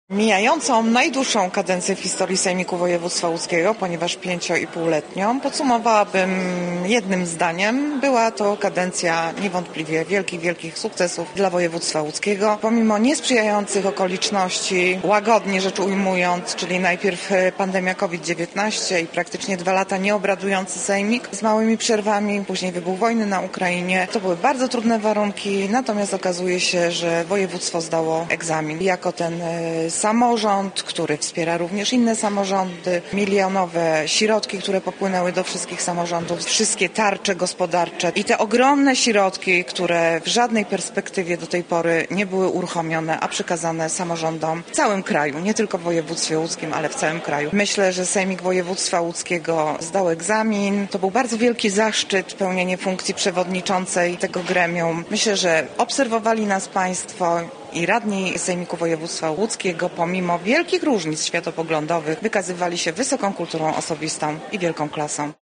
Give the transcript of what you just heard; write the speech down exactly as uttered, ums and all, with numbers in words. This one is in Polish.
Mijającą najdłuższą kadencję w historii Sejmiku Województwa Łódzkiego, ponieważ pięcio i półletnią, podsumowałabym jednym zdaniem. Była to kadencja niewątpliwie wielkich, wielkich sukcesów dla województwa łódzkiego. Pomimo niesprzyjających okoliczności, łagodnie rzecz ujmując, czyli najpierw pandemia kowid dziewiętnaście i praktycznie dwa lata nieobradujący Sejmik z małymi przerwami, później wybuch wojny na Ukrainie. To były bardzo trudne warunki, natomiast okazuje się, że województwo zdało egzamin. Jako ten samorząd, który wspiera również inne samorządy, milionowe środki, które popłynęły do wszystkich samorządów, wszystkie tarcze gospodarcze i te ogromne środki, które w żadnej perspektywie do tej pory nie były uruchomione, a przekazane samorządom w całym kraju, nie tylko w województwie łódzkim, ale w całym kraju. Myślę, że Sejmik Województwa Łódzkiego zdał egzamin. To był bardzo wielki zaszczyt pełnienie funkcji przewodniczącej tego gremium. Myślę, że obserwowali nas Państwo i radni Sejmiku Województwa Łódzkiego, pomimo wielkich różnic światopoglądowych, wykazywali się wysoką kulturą osobistą i wielką klasą.